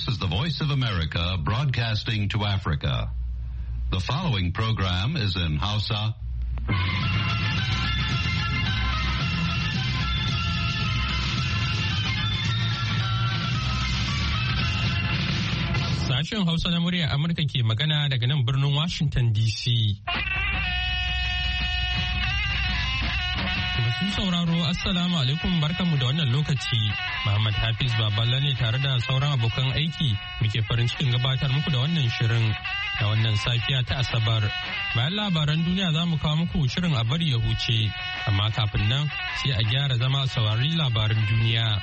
This is the Voice of America broadcasting to Africa. The following program is in Hausa. Sashen Hausa na murya Amurka ke magana daga nan birnin Washington DC. Masu sauraro, Assalamu alaikum, barkanmu da wannan lokaci. Muhammad Hafiz Baballa ne tare da sauran abokan aiki muke farin cikin gabatar muku da wannan shirin da wannan safiya ta Asabar. Bayan labaran duniya za mu kawo muku shirin a bari ya huce, amma kafin nan sai a gyara zama a saurari labaran duniya.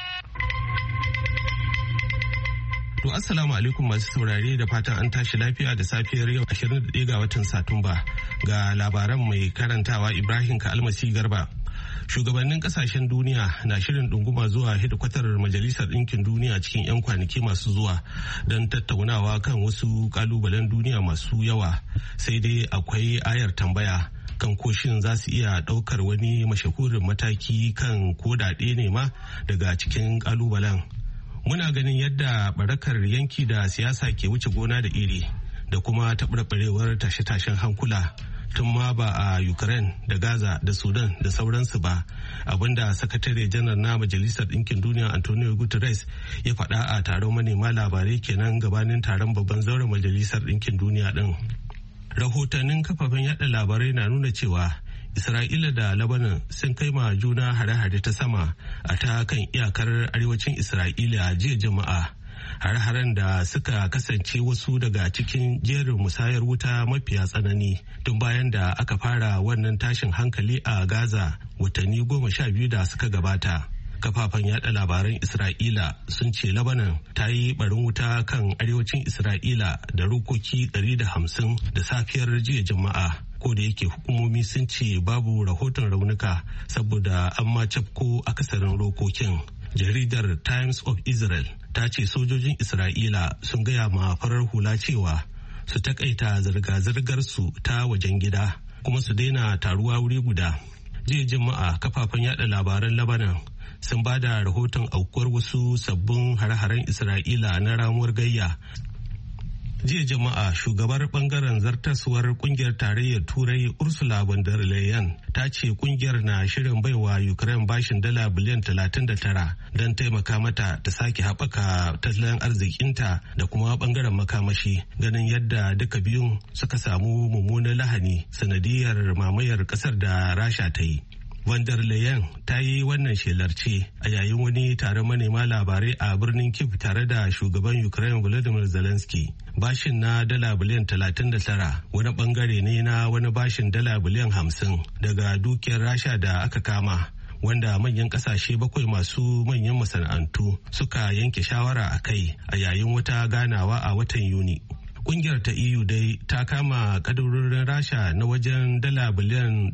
To assalamu alaikum masu saurare da fatan an tashi lafiya da safiyar yau 21 ga watan Satumba ga labaran mai karantawa Ibrahim Ka'almasi Garba. Shugabannin kasashen duniya na shirin ɗunguma zuwa hedikwatar Majalisar Ɗinkin Duniya cikin 'yan kwanaki masu zuwa don tattaunawa kan wasu kalubalen duniya masu yawa, sai dai akwai ayar tambaya kan koshin za su iya ɗaukar wani mashahurin mataki kan kodade ne ma daga cikin kalubalen. Muna ganin yadda barakar yanki da siyasa ke wuce gona da iri da kuma taɓarɓarewar tashe-tashen hankula tun ma ba a Ukraine da Gaza da Sudan da sauransu ba, abinda sakatare janar na Majalisar Ɗinkin Duniya Antonio Guterres ya faɗa a taron manema labarai kenan gabanin taron babban zauren Majalisar Ɗinkin Duniya ɗin. Rahotannin kafafen yada labarai na nuna cewa Isra'ila da Lebanon sun kai ma juna hare-hare ta sama a ta kan iyakar arewacin Isra'ila jiya Juma'a. Hare-haren da suka kasance wasu daga cikin jerin musayar wuta mafiya tsanani tun bayan da aka fara wannan tashin hankali a Gaza watanni 12 da suka gabata. Kafafen yada labaran Isra'ila sun ce Lebanon ta yi barin wuta kan arewacin Isra'ila da rokoki 150 da safiyar jiya Juma'a. Ko da yake hukumomi sun ce babu rahoton raunuka saboda an ma cafko akasarin rokokin. Jaridar Times of Israel ta ce sojojin Isra'ila sun gaya ma farar hula cewa su takaita zirga-zirgar su ta wajen gida kuma su daina taruwa wuri guda. Jiya Juma'a kafafen yada labaran Lebanon sun ba da rahoton aukuwar wasu sabbin hare-haren Isra'ila na ramuwar gayya. Jiya Juma'a shugabar bangaren zartaswar kungiyar tarayyar Turai Ursula von der Leyen ta ce kungiyar na shirin baiwa Ukraine bashin dala biliyan 39 don taimaka mata ta sake haɓaka tattalin arzikinta da kuma bangaren makamashi, ganin yadda duka biyun suka samu mummunan lahani sanadiyar mamayar ƙasar da Rasha ta yi. Von der Leyen ta yi wannan shelar ce a yayin wani taron manema labarai a birnin Kyiv tare da shugaban Ukraine Volodymyr Zelensky. Bashin na dala biliyan 39 wani bangare ne na wani bashin dala biliyan 50 daga dukiyar Rasha da aka kama, wanda manyan kasashe 7 masu manyan masana'antu suka yanke shawara a kai a yayin wata ganawa a watan Yuni. Kungiyar ta EU dai ta kama kadarorin Rasha na wajen dala biliyan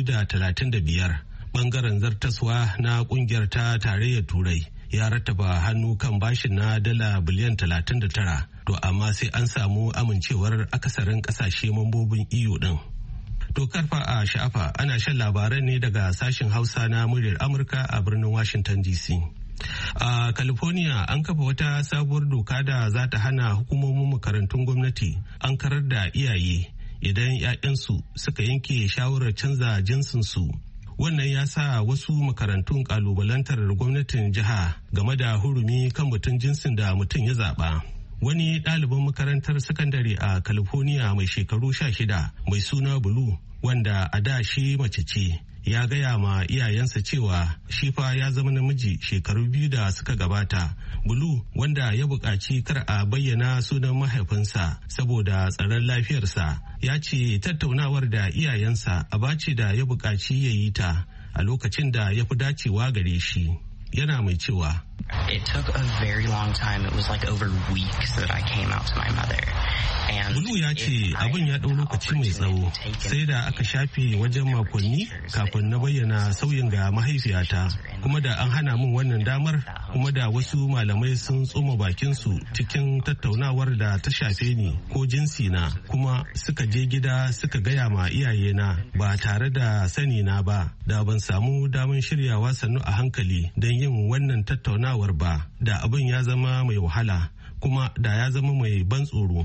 235. Bangaren zartaswa na kungiyar ta tarayyar Turai ya rattaba hannu kan bashin na dala biliyan 39, to amma sai an samu amincewar akasarin kasashe mambobin EU din. To karfa a sha'afa ana shan labaran ne daga sashen Hausa na muryar Amurka a birnin Washington DC. A California an kafa wata sabuwar doka da za ta hana hukumomin makarantun gwamnati an karar da iyaye idan 'ya'yansu suka yanke shawarar canza jinsinsu. Wannan ya sa wasu makarantun kalubalantar gwamnatin jiha game da hurumi kan batun jinsin da mutum ya zaɓa. Wani ɗalibin makarantar sakandare a California mai shekaru 16 mai suna Blue, wanda a da shi mace ce, ya gaya ma iyayensa cewa shi fa ya zama namiji shekaru 2 da suka gabata. Blue, wanda ya buƙaci kar a bayyana sunan mahaifinsa saboda tsaron lafiyarsa, ya ce tattaunawar da iyayensa abace da ya buƙaci ya yi ta a lokacin da ya fi dacewa gare shi. Yana mai cewa, It took a very long time. It was like over weeks that I came out to my mother. Bulu ya ce abin ya ɗau lokaci mai tsawo, sai da aka shafe wajen makonni kafin na bayyana sauyin ga mahaifiyata, kuma da an hana min wannan damar, kuma da wasu malamai sun tsoma bakinsu cikin tattaunawar da ta shafe ni ko jinsi na, kuma suka je gida suka gaya ma iyayena ba tare da sani na ba, da ban samu damar shiryawa sannu a hankali don yin wannan tattaunawar ba, da abin ya zama mai wahala. kuma da ya zama mai ban tsoro.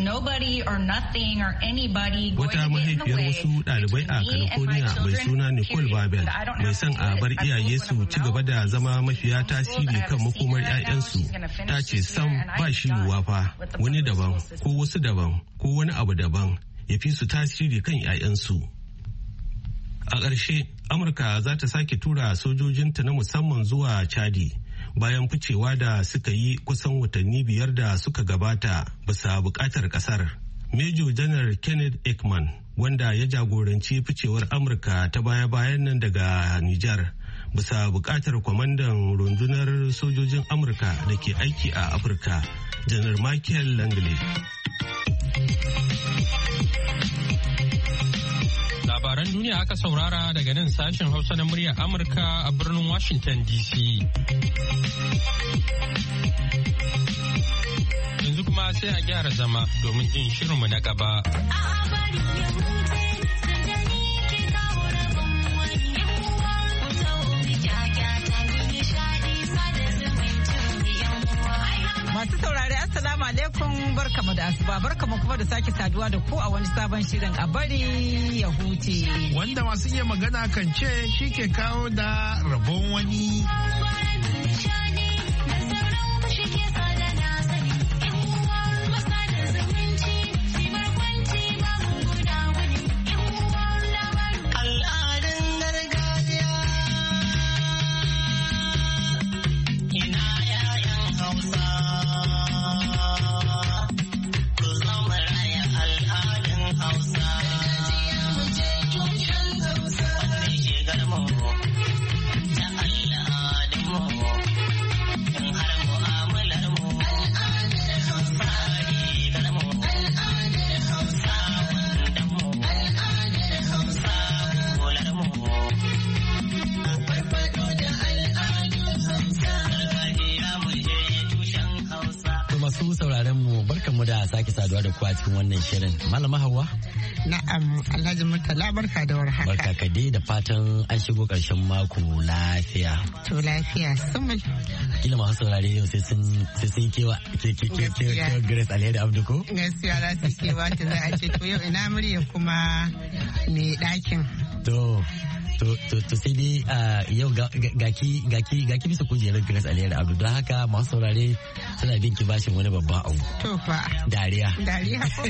Wata mahaifiyar wasu ɗalibai a California mai suna Nicole Babel mai son a bar iyaye su ci gaba da zama mafiya tasiri kan makomar 'ya'yansu ta ce sam ba shi yiwuwa fa wani daban ko wasu daban ko wani abu daban ya fi su tasiri kan 'ya'yansu. A ƙarshe, Amurka za ta sake tura sojojinta na musamman zuwa Chadi bayan ficewa da suka yi kusan watanni 5 da suka gabata bisa buƙatar ƙasar. Major General Kenneth Ekman, wanda ya jagoranci ficewar Amurka ta baya-bayan nan daga Nijar, bisa buƙatar kwamandan rundunar sojojin Amurka da ke aiki a Afirka, Janar Michael Langley. Labaran duniya aka saurara daga nan sashen Hausa na muryar Amurka a birnin Washington DC. Yanzu kuma sai a gyara zama domin jin shirinmu na gaba. Masu saurari Assalamu alaikum, barkamu da asuba, barkamu kuma da sake saduwa da ku a wani sabon shirin a bari ya huce. Wanda masu iya magana kan ce shi ke kawo da rabon wani. Sake saduwa da ku a cikin wannan shirin. Malama Hauwa? Na'am, Alhaji Murtala barka da warhaka. Barka ka dai da fatan an shigo karshen mako lafiya. To lafiya sumul. Kila masu saurare yau sai sun kewa Grace Alheri Abdu ko? Gaskiya za su kewa ta za a ce to yau ina murya kuma mai ɗakin. To sai dai yau gaki bisa kujerar Grace Alheri Abdu, don haka masu saurare suna bin ki bashin wani babban abu. To fa. Dariya ko?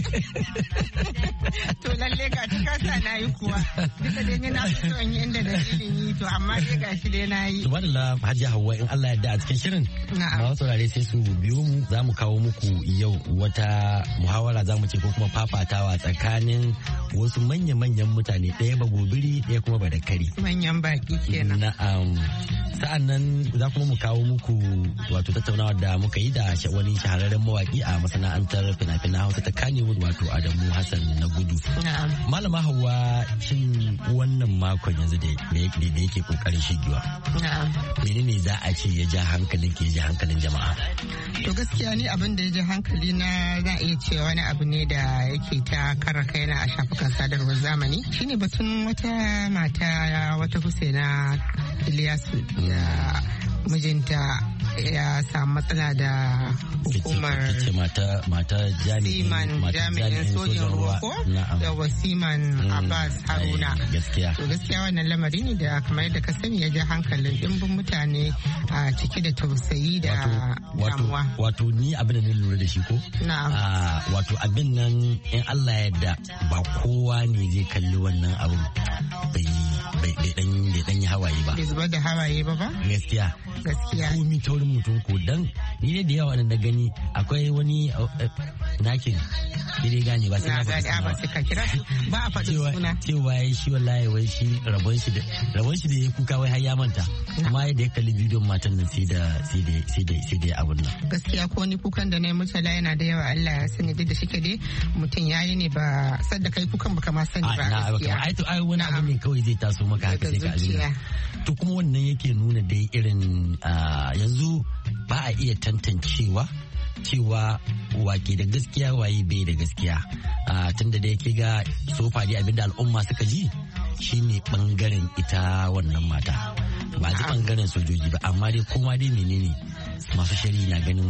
To lalle ga kasa na yi kuwa. Duka dai ni na so in yi inda dalilin yi to amma dai gashi dai na yi. Subhanallah Hajiya Hauwa, in Allah yarda a cikin shirin. Masu saurare sai su biyo mu, za mu kawo muku yau wata muhawara za mu ce ko kuma fafatawa tsakanin wasu manya-manyan mutane, ɗaya ba gobiri ɗaya kuma ba da kari. Manyan baki kenan. Na'am. Sa'an nan za kuma mu kawo muku wato tattaunawa da muka yi da wani shahararren mawaki a masana'antar fina-finan Hausa ta Kannywood, wato Adamu Hassan na Gudu. Malama Hauwa, shin wannan makon yanzu da yake kokarin shigewa. Menene za a ce ya ja hankalin ke ja hankalin jama'a? To gaskiya ni abin da ya ja hankali na za iya cewa wani abu ne da yake ta kara kaina a shafukan sadarwar zamani. Shine batun wata mata, wata Husaina Ilyasu, ya mijinta ya samu matsala da hukumar mata jami'in sojin ruwa ko da wasiman Abbas Haruna. To gaskiya wannan lamari ne da kamar yadda ka sani ya ja hankalin dimbin mutane a cike da tausayi da damuwa. Wato ni abin da na lura da shi ko? Wato abin nan in Allah ya yarda ba kowa ne zai kalli wannan abu bai dan yi hawaye ba. Bai zubar da hawaye ba ba? Gaskiya. Komi taurin mutum ko dan ni ne da yawa da gani akwai wani nakin dire gane ba sai ka kira ba a faɗi suna. Cewa ya shi wallahi wai shi rabon shi da ya kuka wai har ya manta. Amma yadda ya kalli bidiyon matan nan sai da abun nan. Gaskiya ko ni kukan da na yi Murtala yana da yawa, Allah ya sani duk da shike dai mutum yayi ne ba sadda kai kukan baka ma sani ba gaskiya. Ai wani abu ne kawai zai taso maka haka sai ka azumi. To kuma wannan yake nuna dai irin yanzu ba a iya tantancewa cewa wake da gaskiya waye bai da gaskiya, tunda da yake ga sofa dai abinda al'umma suka ji shine bangaren ita wannan mata, ba ji bangaren sojoji ba, amma dai koma dai menene masu shari'a na ganin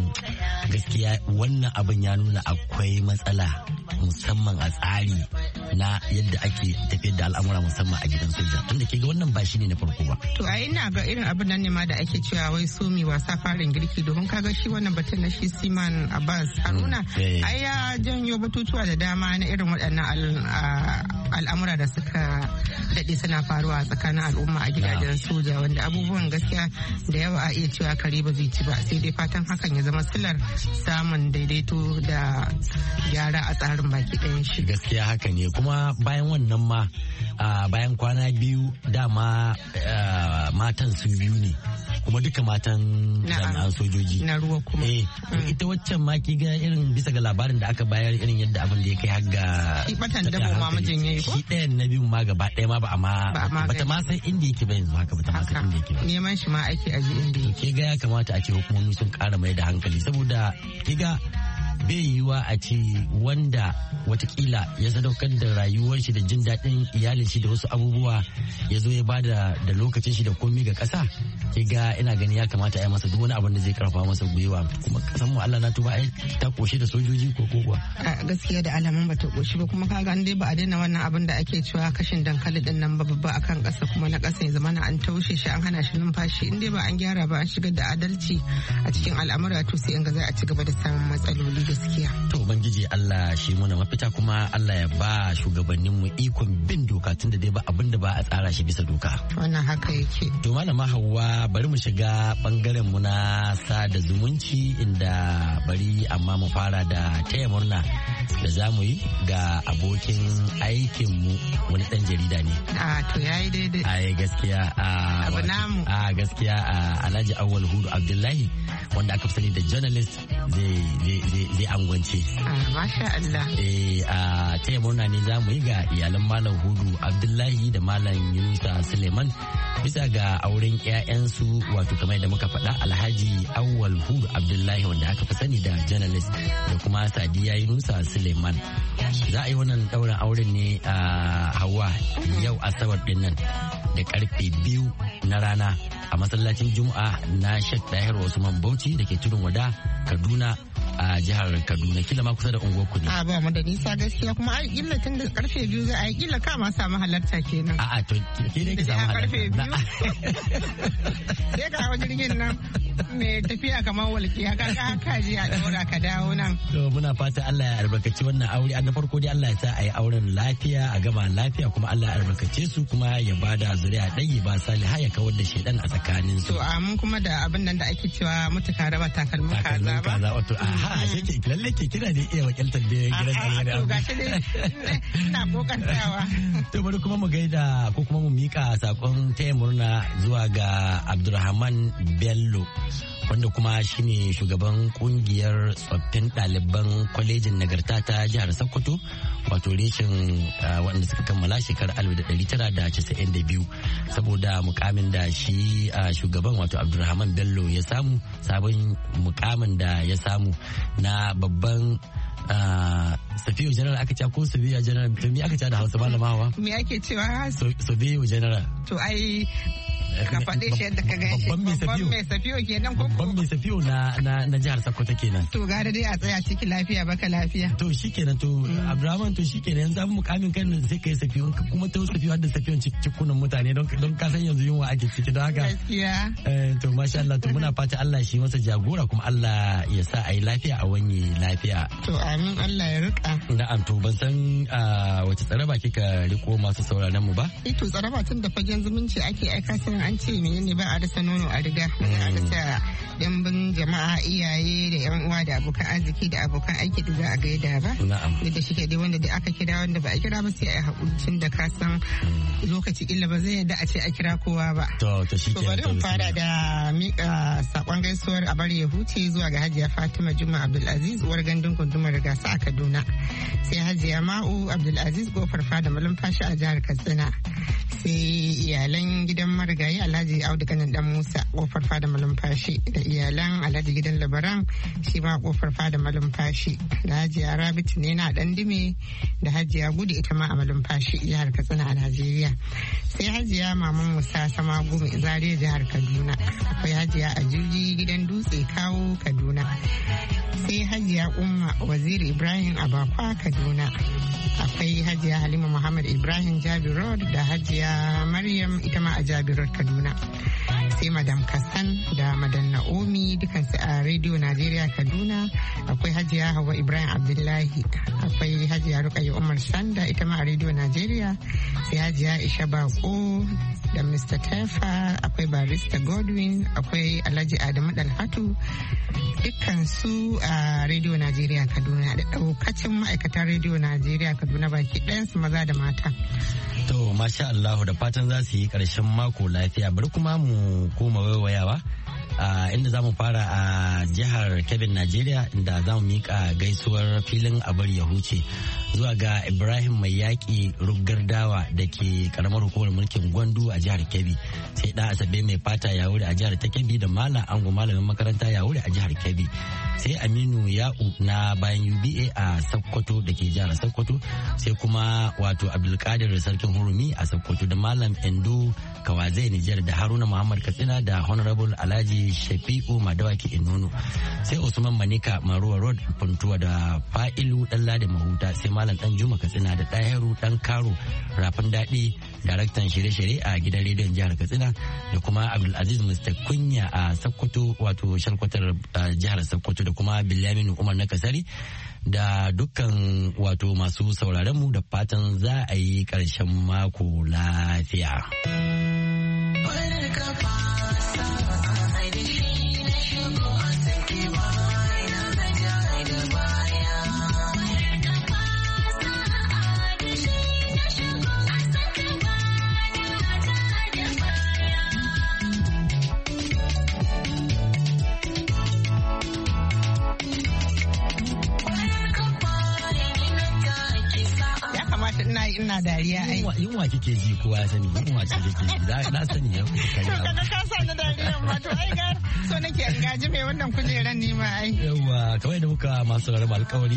gaskiya wannan abin ya nuna akwai matsala musamman a tsari na yadda ake tafiyar da al'amura musamman a gidan soja tunda ke ga wannan ba shi ne na farko ba. To a ina ga irin abin nan ne ma da ake cewa wai so mi wasa farin girki domin kaga shi wannan batun na shi Siman Abbas Haruna ai ya janyo batutuwa da dama na irin waɗannan al'amura da suka daɗe suna faruwa a tsakanin al'umma a gidajen soja wanda abubuwan gaskiya da yawa a iya cewa kare ba zai ci ba sai dai fatan hakan ya zama silar samun daidaito da gyara a tsarin baki ɗayan shi. Gaskiya haka ne kuma bayan wannan ma bayan kwana biyu dama matan su biyu ne kuma duka matan jami'an sojoji na ruwa kuma ita waccan ma ki ga irin bisa ga labarin da aka bayar irin yadda abin da ya kai har ga shi batan dabo ma mijin yayi ko shi ɗayan na biyun ma gaba ɗaya ma ba bata ma san inda yake ba yanzu haka bata ma san inda yake ba neman shi ma ake aji inda yake ke ga ya kamata a ce hukumomi sun ƙara mai da hankali saboda ki ga bai yiwuwa a ce wanda watakila ya sadaukar da rayuwar shi da jin daɗin iyalin shi da wasu abubuwa ya zo ya bada da lokacin shi da komi ga ƙasa ke ga ina gani ya kamata a yi masa duk wani abin da zai karfa masa gwiwa kuma kasan mu Allah na tuba ai ta koshi da sojoji ko kuwa gaskiya da alaman ba ta koshi ba kuma kaga an dai ba a daina wannan abin da ake cewa kashin dankali din nan ba babba akan ƙasa kuma na ƙasa ya zama an taushe shi an hana shi numfashi in dai ba an gyara ba an shigar da adalci a cikin al'amura to sai in ga za a ci gaba da samun matsaloli gaskiya. To Ubangiji Allah shi muna mafita kuma Allah ya ba shugabanninmu ikon bin doka tunda dai ba abin da ba a tsara shi bisa doka. Wannan haka yake. To Malama Hauwa bari mu shiga bangaren mu na sada zumunci inda bari amma mu fara da taya murna da za mu yi ga abokin aikinmu wani dan jarida ne. To yayi daidai. Ai gaskiya abu namu. Gaskiya Alhaji Awwal Hudu Abdullahi wanda aka fi sani da journalist zai angwance. Masha Allah. A taya murna ne za mu yi ga iyalan Malam Hudu Abdullahi da Malam Yunusa Suleiman bisa ga auren 'ya'yansu wato kamar da muka faɗa Alhaji Awwal Hudu Abdullahi wanda aka fi sani da journalist da kuma Sadiya Yunusa Suleiman. Za a yi wannan ɗaurin auren ne a Hawa yau Asabar ɗin nan da karfe 2 na rana a masallacin Juma'a na Sheikh Tahir Usman Bauchi da ke Tudun Wada Kaduna a jihar Kaduna kila ma kusa da unguwarku ne. Ba mu da nisa gaskiya kuma ai kila tun da karfe 2 za a yi kila ka ma samu halarta kenan. To ke dai ki samu halarta. Karfe 2. Sai ga hawa jirgin nan mai tafiya kamar walƙiya ka ji a daura ka dawo nan. To muna fata Allah ya albarkaci wannan aure na farko dai Allah ya sa a yi auren lafiya a gama lafiya kuma Allah ya albarkace su kuma ya bada zuriya ɗaya ba saliha ya kawar da shedan a tsakanin su. To amin kuma da abin nan da ake cewa mutuka raba takalmin kaza ba. Wato shi ke lalle ke kira da iya wakiltar da gidan alheri. To gashi dai ina kokantawa. To bari kuma mu gaida ko kuma mu mika sakon taya murna zuwa ga Abdulrahman Bello wanda kuma shine shugaban kungiyar tsoffin ɗaliban kwalejin nagarta ta jihar Sokoto wato reshen waɗanda suka kammala shekarar 1992 saboda mukamin da shi shugaban wato Abdulrahman Bello ya samu sabon mukamin da ya samu na babban Safiyu General aka ce ko Safiyu General to me aka ce da Hausa Malama Hawa? Me ake cewa? Safiyu General. To ai ka faɗe shi yadda ka gan shi babban mai safiyo kenan ko babban mai safiyo na jihar Sokoto kenan. To gara dai a tsaya ciki lafiya baka lafiya. To shikenan to Abdulrahman to shikenan yanzu mu mukamin kan sai kai safiyo kuma ta safiyo da safiyon cikunan mutane don ka san yanzu yunwa ake ciki don haka. Gaskiya. To masha Allah to muna fata Allah shi masa jagora kuma Allah ya sa a yi lafiya a wani lafiya. To amin Allah ya rika. Na'am to ban san wace tsaraba kika riko masu sauraron mu ba? To tsaraba tun da fagen zumunci ake aika sun an ce menene ba a rasa nono a riga a rasa dimbin jama'a iyaye da yan uwa da abokan arziki da abokan aiki da za a gaida ba duk da shi dai wanda da aka kira wanda ba a kira ba sai a yi haƙuri da ka san lokaci illa ba zai yadda a ce a kira kowa ba to shi ke bari mu fara da mika sakon gaisuwar a bari ya huce zuwa ga Hajiya Fatima Juma Abdulaziz uwar gandun gundumar Rigasa a Kaduna sai Hajiya Ma'u Abdulaziz kofar fada malumfashi a jihar Katsina sai iyalan gidan marigayi Alhaji Audu Kanan Dan Musa kofar fada malumfashi da iyalan Alhaji Gidan Labaran shi ma kofar fada malumfashi, da Hajiya Rabitu ne na Dandime, da Hajiya Gudu ita ma a malumfashi jihar Katsina a Najeriya. Sai Hajiya Maman Musa Samagumi Zaria jihar Kaduna. Akwai Hajiya Ajuji Gidan Dutse Kawo Kaduna. Sai Hajiya Umma Waziri Ibrahim Abakwa Kaduna. Akwai Hajiya Halima Muhammad Ibrahim Jabi Road da Hajiya Maryam ita ma a Jabi Road Kaduna. Sai Madam Kassan da Madam Naomi dukansu a Radio Najeriya Kaduna. Akwai Hajiya Hawa Ibrahim Abdullahi. Akwai Hajiya Rukayya Umar Sanda ita ma a Radio Najeriya. Sai Hajiya Isha Bako da Mr. Tefa. Akwai Barista Godwin. Akwai Alhaji Adamu Dalhatu. Dukkansu a Radio Najeriya Kaduna da daukacin ma'aikatan Radio Najeriya Kaduna baki ɗayansu maza da mata. To masha Allah da fatan za su yi ƙarshen mako lafiya. Bari kuma mu koma waiwayawa inda za mu fara a jihar Kebbi Najeriya, inda za mu miƙa gaisuwar filin abar ya huce zuwa ga Ibrahim Mai Yaƙi Rugar Dawa da ke karamar hukumar mulkin Gwandu a jihar Kebbi, sai ɗan Asabe Mai Fata Yawuri a jihar ta Kebbi da Malam Ango malamin makaranta Yawuri a jihar Kebbi, sai Aminu Ya'u na bayan UBA a Sokoto da ke jihar Sokoto, sai kuma wato Abdulkadir Sarkin Hurumi a Sokoto da Malam Endo Kawazai Nijar da Haruna Muhammad Katsina da Honorable Alhaji Shafi'u Madawaki Inono, sai Usman Manika Maruwa Road Puntuwa da Fa'ilu Ɗanladi Mahuta, sai Malam Dan Juma Katsina da Ɗahiru Dan Karo Rafin Daɗi daraktan shirye-shirye a gidan rediyon jihar Katsina, da kuma Abdulaziz Mr. Kunya a Sokoto wato shalkwatar jihar Sokoto, da kuma Bilaminu Umar na Kasari, da dukkan wato masu sauraron mu da fatan za a yi ƙarshen mako lafiya. ina dariya ai yunwa kike ji kowa ya sani yunwa ce kike ji na sani ya kuka to kaga ka sa ni dariya ma to ai ga so nake in gaji mai wannan kujeran ni ma ai yawa kawai da muka masu rarraba alƙawari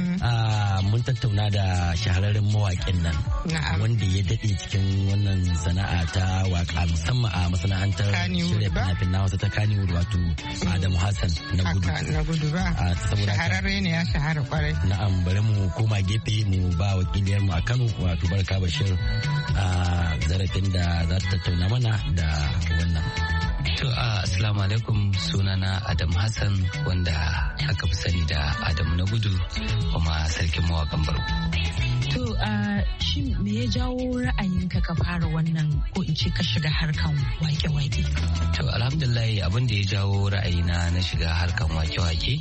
mun tattauna da shahararren mawaƙin nan wanda ya dade cikin wannan sana'a ta waka musamman a masana'antar shirya fina-finan wasu ta Kannywood wato Adamu Hassan na gudu ba shahararre ne ya shahara kwarai na'am bari mu koma gefe mu ba wakiliyar mu a Kano wato Barka Bashir a zarafin da za ta tattauna mana da wannan. To assalamu alaikum, sunana Adam Hassan wanda aka fi sani da Adamu na gudu kuma sarkin mawakan barko. To shin me ya jawo ra'ayinka ka fara wannan ko in ce ka shiga harkan wake-wake? To alhamdulillah abin da ya jawo ra'ayina na shiga harkan wake-wake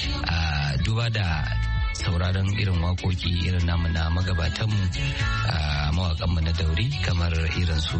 duba da sauraron irin wakoki irin namu na magabatanmu mawakanmu na dauri kamar irin su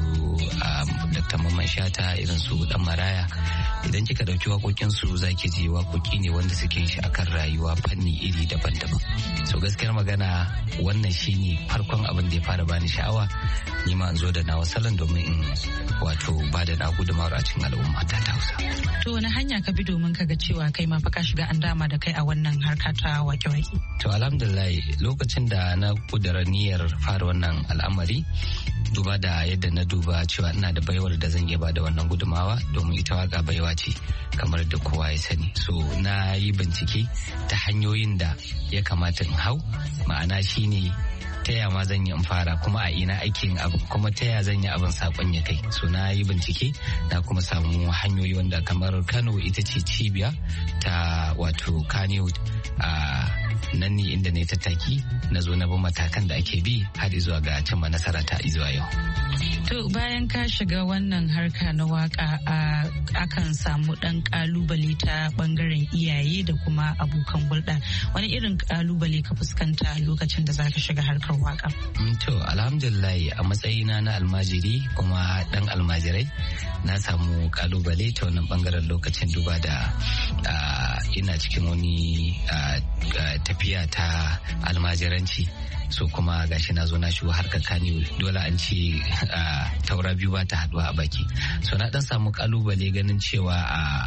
Dr. Mamman Shata, irin su Dan Maraya. Idan kika dauki wakokin su zaki ji wakoki ne wanda suke shi akan rayuwa fanni iri daban-daban. So gaskiyar magana wannan shine farkon abin da ya fara bani sha'awa ni ma in zo da nawa salon domin in wato ba da na gudumar a cikin al'umma ta Hausa. To wani hanya ka bi domin ka ga cewa kai ma fa ka shiga an dama da kai a wannan harka ta wake-wake? To alhamdulillah lokacin da na kudura niyyar fara wannan al'amari duba da yadda na duba cewa ina da baiwar da zan iya ba da wannan gudumawa domin ita waka baiwa ce kamar da kowa ya sani. So na yi bincike ta hanyoyin da ya kamata in hau, ma'ana shine ta yaya ma zan yi in fara kuma a ina ake yin abu kuma ta yaya zan yi abin sakon ya kai. So na yi bincike na kuma samu hanyoyi wanda kamar Kano ita ce cibiya ta wato Kannywood nan ne inda ne tattaki na zo na bi matakan da ake bi har zuwa ga cimma nasara ta zuwa yau. To bayan ka shiga wannan harka na waka akan samu dan kalubale ta bangaren iyaye da kuma abokan hulɗa. Wani irin kalubale ka fuskanta lokacin da zaka shiga harkar waka? To alhamdulillah a matsayina na almajiri kuma dan almajirai na samu kalubale ta wannan bangaren lokacin duba da ina cikin wani tafiya ta almajiranci. So kuma gashi na zo na shigo harkar Kannywood, dole an ce taura biyu ba ta haduwa a baki. So na dan samu kalubale ganin cewa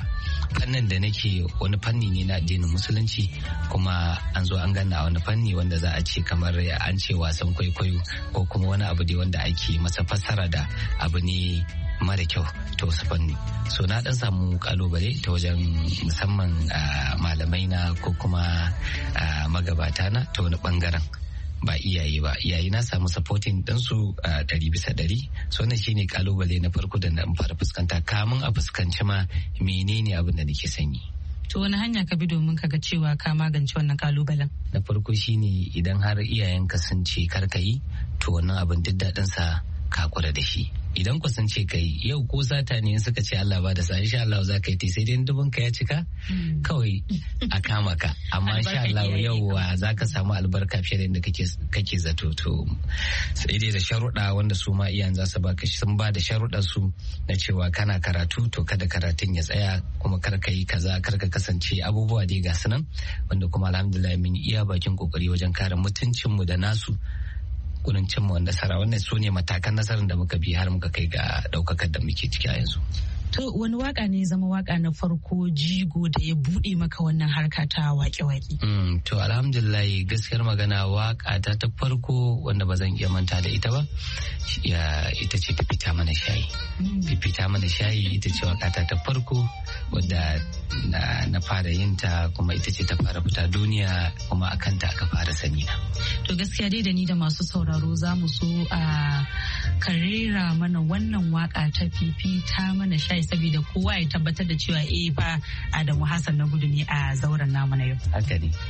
fannin da nake wani fanni ne na addinin musulunci, kuma an zo an ganna wani fanni wanda za a ce kamar an ce wasan kwaikwayo ko kuma wani abu ne wanda ake masa fassara da abu ne mara kyau ta wasu fanni. So na dan samu kalubale ta wajen musamman malamai na ko kuma magabata na ta wani bangaren, ba iyaye ba. Iyaye na samu supporting ɗinsu 100%. So wannan shine kalubale na farko da na fara fuskanta kamun a fuskanci ma menene abin da nake sanyi. To wani hanya ka bi domin ka ga cewa ka magance wannan kalubalen? Na farko shine idan har iyayenka sun ce kar ka yi, to wannan abin duk daɗinsa ka kula da shi. Idan ku sun ce kai yau ko sata ne suka ce Allah ba da sa, insha Allah za ka yi sai dai dubin ka ya cika kawai a kama ka, amma insha Allah yauwa za ka samu albarka fiye da inda kake zato. To sai dai da sharuɗa wanda su ma iyayen za su baka, sun ba da sharuɗa su na cewa kana karatu to kada karatun ya tsaya, kuma kar ka yi kaza, kar ka kasance abubuwa dai ga su nan, wanda kuma alhamdulillah mun iya bakin kokari wajen kare mutuncinmu da nasu gurin cimma nasara. Wannan su ne matakan nasarar da muka bi har muka kai ga daukakar da muke ciki a yanzu. To wani waka ne zama waka na farko jigo da ya bude maka wannan harka ta waƙe-waƙe? To alhamdulillah gaskiyar magana waka ta farko wanda ba zan iya manta da ita ba, ita ce Fifita Mana Shayi. Fifita Mana Shayi ita ce waka ta farko wadda na fara yin ta, kuma ita ce ta fara fita duniya, kuma akan ta aka fara sani na. To gaskiya dai da ni da masu sauraro za mu so a karera mana wannan waka ta Fifita Mana Shayi, saboda kowa ya tabbatar da cewa fa Adamu Hassan na Gudu ne a zauren namu na yau. Haka ne.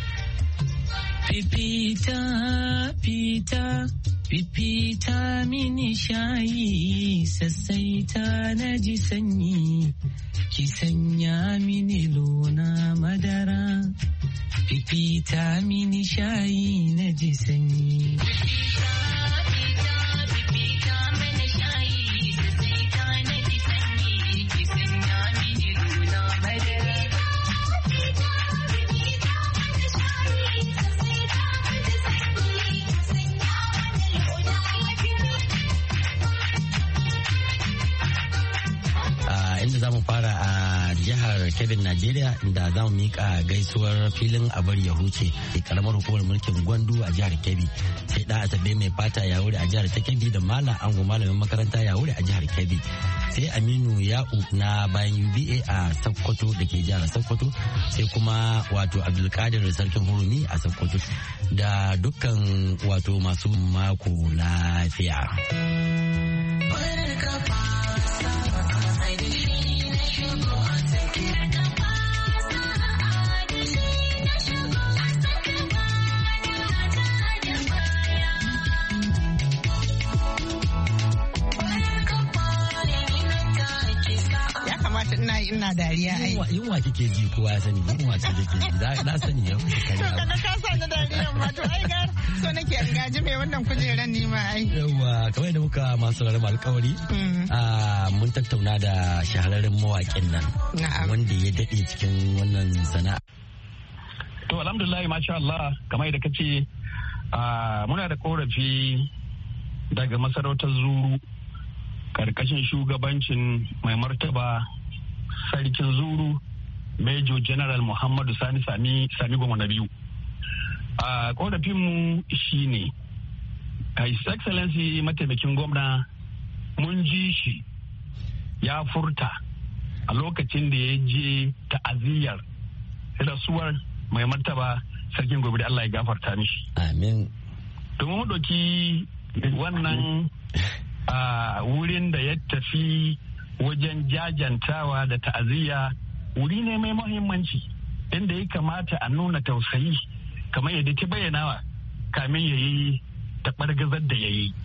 Fifita mini shayi, sassaita na ji sanyi, ki sanya mini lona madara. Fifita mini shayi na ji sanyi. Za mu fara a jihar Kebbi, Najeriya, inda za mu mika gaisuwar filin abar ya huce karamar hukumar mulkin Gwandu a jihar Kebbi, sai da Asabe mai fata ya wuri a jihar ta Kebbi da Malam Ango malamin makaranta ya wuri a jihar Kebbi, sai Aminu Ya'u na bayan UBA a Sokoto da ke jihar Sokoto, sai kuma wato Abdulkadir sarkin hurumi a Sokoto, da dukkan wato masu mako lafiya. Ina dariya ai. Yunwa kike ji kowa ya sani, yunwa ce kike ji. Na sani yau. To kana ka sa ni dariya ma to ai ga so nake an gaji mai wannan kujeran ni ma ai. Yawwa kamar da muka masu rarraba alƙawari. Mun tattauna da shahararren mawaƙin nan wanda ya daɗe cikin wannan sana'a. To alhamdulillah masha Allah kamar yadda kace muna da korafi daga masarautar Zuru karkashin shugabancin mai martaba sarkin Zuru Major General Muhammadu Sani Goma na biyu. Korafinmu shi ne His Excellency mataimakin gwamna mun ji shi ya furta a lokacin da ya je ta'aziyyar rasuwar mai martaba sarkin gobe da Allah ya gafarta mishi. Amin. Domin mu ɗauki wannan wurin da ya tafi wajen jajantawa da ta'aziyya wuri ne mai muhimmanci inda ya kamata a nuna tausayi kamar yadda ta bayyanawa kamin ya yi taɓargazar da ya yi.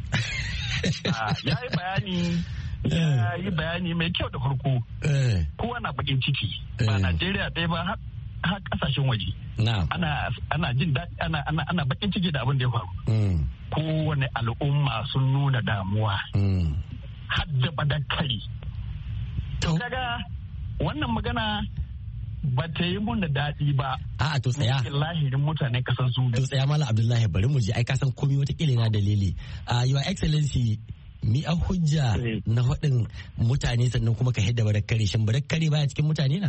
Ya yi bayani mai kyau da farko. Kowa na bakin ciki ba Najeriya ɗaya ba har ƙasashen waje. Ana jin daɗi ana bakin ciki da abin da ya faru. Kowane al'umma sun nuna damuwa. Hadda badakari. Daga wannan magana ba ta yi mun da daɗi ba. A'a to tsaya. Lahirin mutanen kasar su. To tsaya Malam Abdullahi bari mu je ai ka san komai wata kila na dalili. Your Excellency mi a hujja na faɗin mutane sannan kuma ka hidda barakkari, shin barakkari baya cikin mutane na?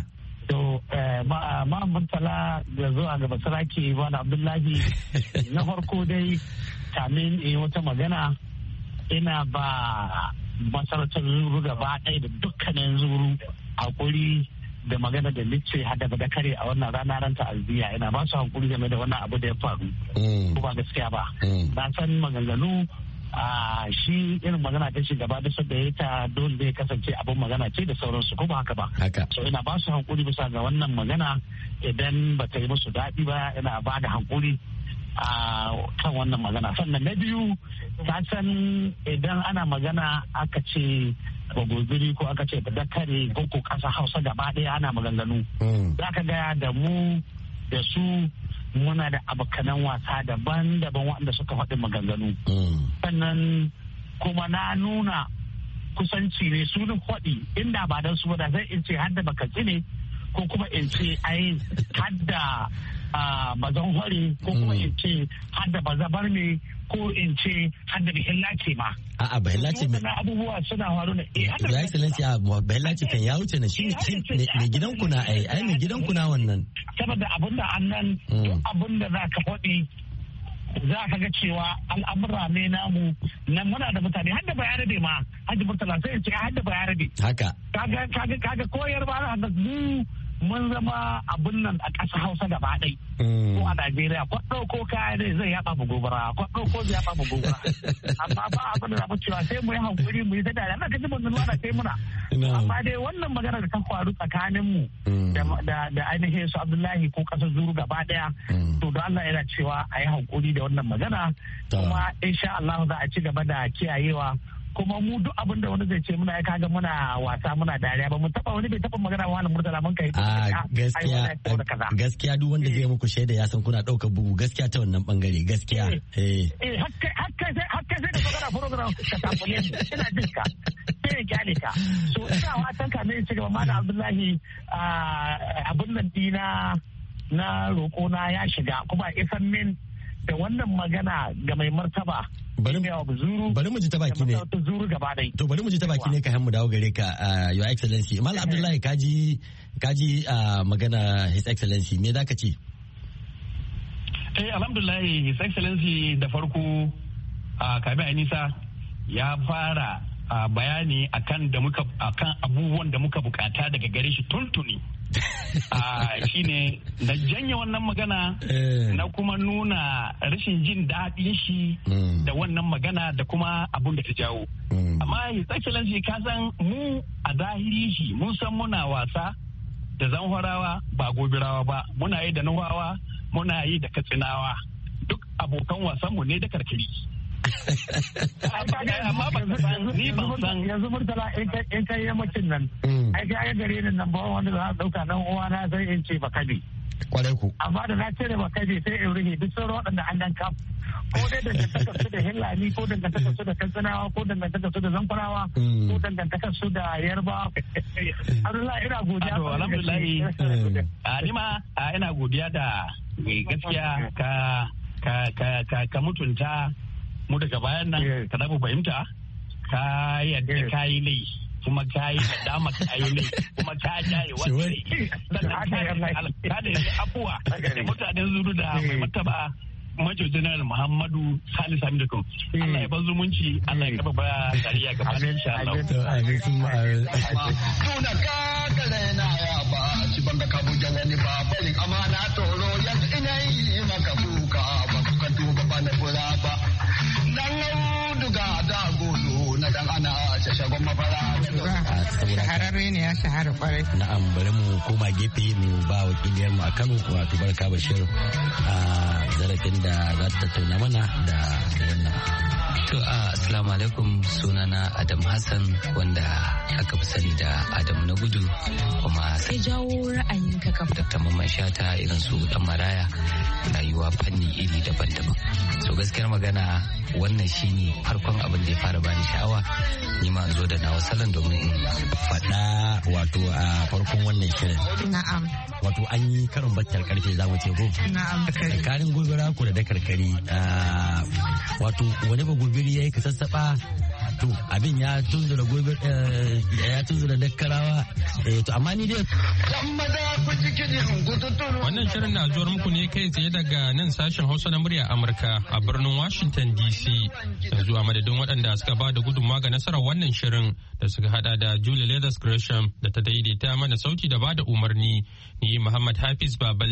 To Murtala da zuwa ga Basarake Bala Abdullahi na farko dai kamin wata magana ina ba masarautar zuru gaba ɗaya da dukkanin zuru hakuri da magana da lice hada da kare a wannan rana ran ta'aziyya ina ba su hakuri game da wannan abu da ya faru ko ba gaskiya ba na san maganganu shi irin magana ta shi gaba da sadda ya ta dole zai kasance abin magana ce da sauransu ko ba haka ba so ina ba su hankuri bisa ga wannan magana idan ba ta yi musu daɗi ba ina ba da hankuri a kan wannan magana. Sannan na biyu ta san idan ana magana aka ce bagobiri ko aka ce dakare ko ko ƙasa Hausa gaba ɗaya ana maganganu za ka gaya da mu da su muna da abokanan wasa daban-daban waɗanda suka faɗi maganganu. Sannan kuma na nuna kusanci ne su faɗi inda ba don su da zai in ce hadda baka ne ko kuma in ce ai hadda bazan hore ko kuma in ce hadda bazabar ne ko in ce hadda bihilla ce ma. A'a bihilla ce mai abubuwa suna faru ne. Ya excellency a bihilla ce kan ya wuce na shi ne gidan kuna ai ne gidan kuna wannan. Saboda abinda annan duk abinda za ka faɗi za ka ga cewa al'amura ne namu nan muna da mutane har da bayarabe ma Hajji Murtala sai in ce har da bayarabe. Haka. Kaga koyar ba da mun zama abin nan a ƙasa Hausa gaba ɗai. Ko a Najeriya ko ɗauko kaya ne zai yaɓa mu gobara ko ɗauko zai yaɓa mu gobara. Amma ba abin da zamu cewa sai mu yi hankuri mu yi ta dariya na kaji mun nuna sai muna. Amma dai wannan magana da ta faru tsakanin mu da ainihin su Abdullahi ko ƙasar Zuru gaba ɗaya. To da Allah yana cewa a yi hankuri da wannan magana. Kuma insha Allah za a ci gaba da kiyayewa. Kuma mu duk abin da wani zai ce muna ya kaga muna wasa muna dariya ba mu taba wani bai taba magana wa Murtala mun kai gaskiya duk wanda zai muku shaida ya san kuna ɗaukar bugu gaskiya ta wannan bangare gaskiya hakka sai da magana program ka tafule ina jin ka sai ya kyale ka so ina watan ka ne ci gaba Malam Abdullahi abin nan dina na roƙo na ya shiga kuma isan min da wannan magana ga mai martaba bari mu ji ta baki ne to bari mu ji ta baki ne ka mu dawo gare ka your excellency Malam Abdullahi kaji magana his excellency me zaka ce alhamdulillah his excellency da farko Kabi Anisa ya fara bayani akan abubuwan da muka bukata daga gare shi tuntuni shine na janye wannan magana na kuma nuna rashin jin daɗin shi da wannan magana da kuma abun da ta jawo. Amma his excellency ka san mu a zahiri shi mun san muna wasa da zanhwarawa ba gobirawa ba muna yi da nuhawa muna yi da katsinawa duk abokan wasanmu ne da karkari. Amma ni ban san yanzu Murtala in kai yammacin nan ai ga gare ni nan ba wanda za a dauka nan uwa na sai in ce bakabi kwarai ku amma da na ce da bakabi sai in rufe duk sauran waɗanda an dan kaf ko dai dangantaka su da hillani ko dangantaka su da katsinawa ko dangantaka su da zamfarawa ko dangantaka su da yarba Allah ina godiya alhamdulillah ni ma ina godiya da gaskiya ka mutunta mu daga bayan nan ka dafa fahimta ka yadda ka yi lai kuma ka yi da dama ka yi lai kuma ka jaye wani ka da abuwa da mutanen zuru da mai martaba Major General Muhammadu Sani Sami da kan Allah ya ban zumunci Allah ya kafa ba dariya gaba da insha Allah kauna ka kare na ya ba ci banga ka buja wani ba bari amana toro yanzu ina yi maka kuka ba ka duba ba na kula ba shahararre ne ya shahara kwarai. Na'am bari mu koma gefe mu ba wakiliyar mu a Kano wato Barka Bashir a zarafin da za ta tattauna mana da wannan. To assalamu alaikum sunana Adam Hassan wanda aka fi sani da Adam na gudu kuma sai jawo ra'ayinka ka Dr. Mamman Shata irin su Dan Maraya rayuwa fanni iri daban-daban. So gaskiyar magana wannan shine farkon abin da ya fara bani sha'awa ni ma zo da nawa salon domin in faɗa wato a farkon wannan shirin. Na'am. Wato an yi karin bakkar karfe za mu ce ko? Na'am. Karin gobira ku da dakarkari wato wani ba gobiri yayi ka sassaɓa to abin ya tunzura gobe ya tunzura dakkarawa to amma ni dai wannan shirin na zuwar muku ne kai tsaye daga nan sashen Hausa na murya Amurka a birnin Washington DC. Yanzu a madadin waɗanda suka ba da gudunmawa ga nasarar wannan shirin da suka hada da Julie Leathers Gresham da ta daidaita mana sauti da ba da umarni, ni Muhammad Hafiz Babal